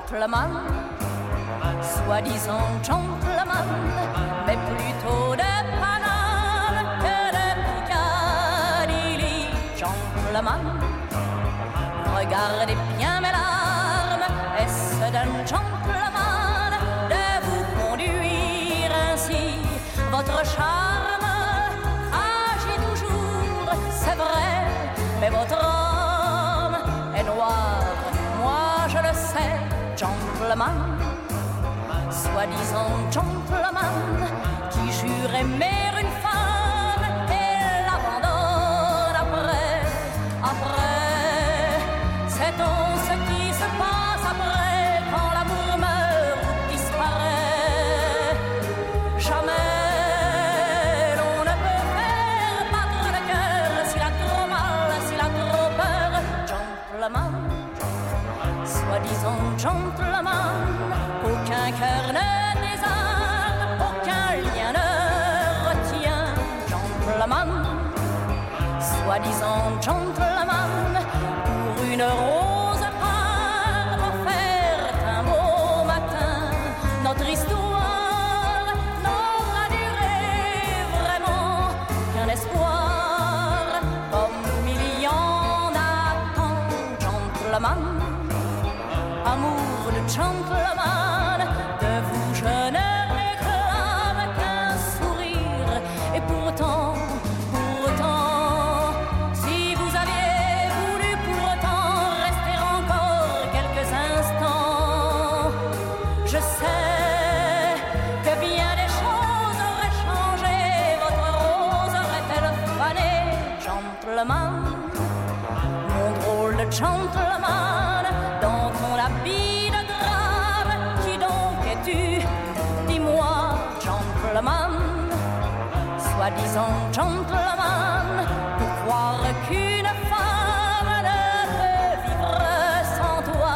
gentleman, soi-disant gentleman, mais plutôt de Paname que de Piccadilly. Gentleman, regardez bien mes larmes, est-ce d'un gentleman de vous conduire ainsi? Votre charme agit toujours, c'est vrai, mais votre homme est noir, moi je le sais. Gentleman, soi-disant gentleman, qui jure aimer une femme et l'abandonne après. Sait-on ce qui se passe après, quand l'amour meurt ou disparaît? Jamais l'on ne peut faire battre le cœur s'il a trop mal, s'il a trop peur. Gentleman, soi-disant gentleman, aucun cœur ne désarme, aucun lien ne retient. Gentleman, soi-disant gentleman, pour une rose pâle offerte un beau matin. Notre histoire n'aura duré vraiment qu'un espoir, comme millions d'attend. Gentleman, amour de gentleman, de vous je ne réclame qu'un sourire. Et pourtant, si vous aviez voulu pourtant rester encore quelques instants, je sais que bien des choses auraient changé, votre rose aurait-elle fané. Gentleman, mon drôle de gentleman, dans ton habit de drame, qui donc es-tu? Dis-moi, gentleman, soi-disant gentleman, pour croire qu'une femme ne peut vivre sans toi.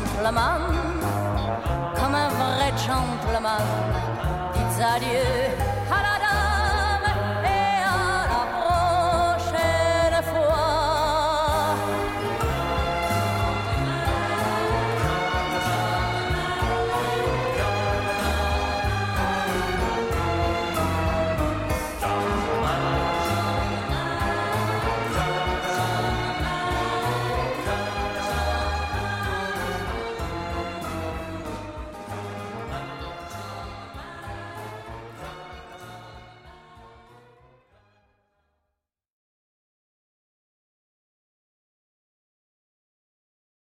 Gentleman, comme un vrai gentleman, dites adieu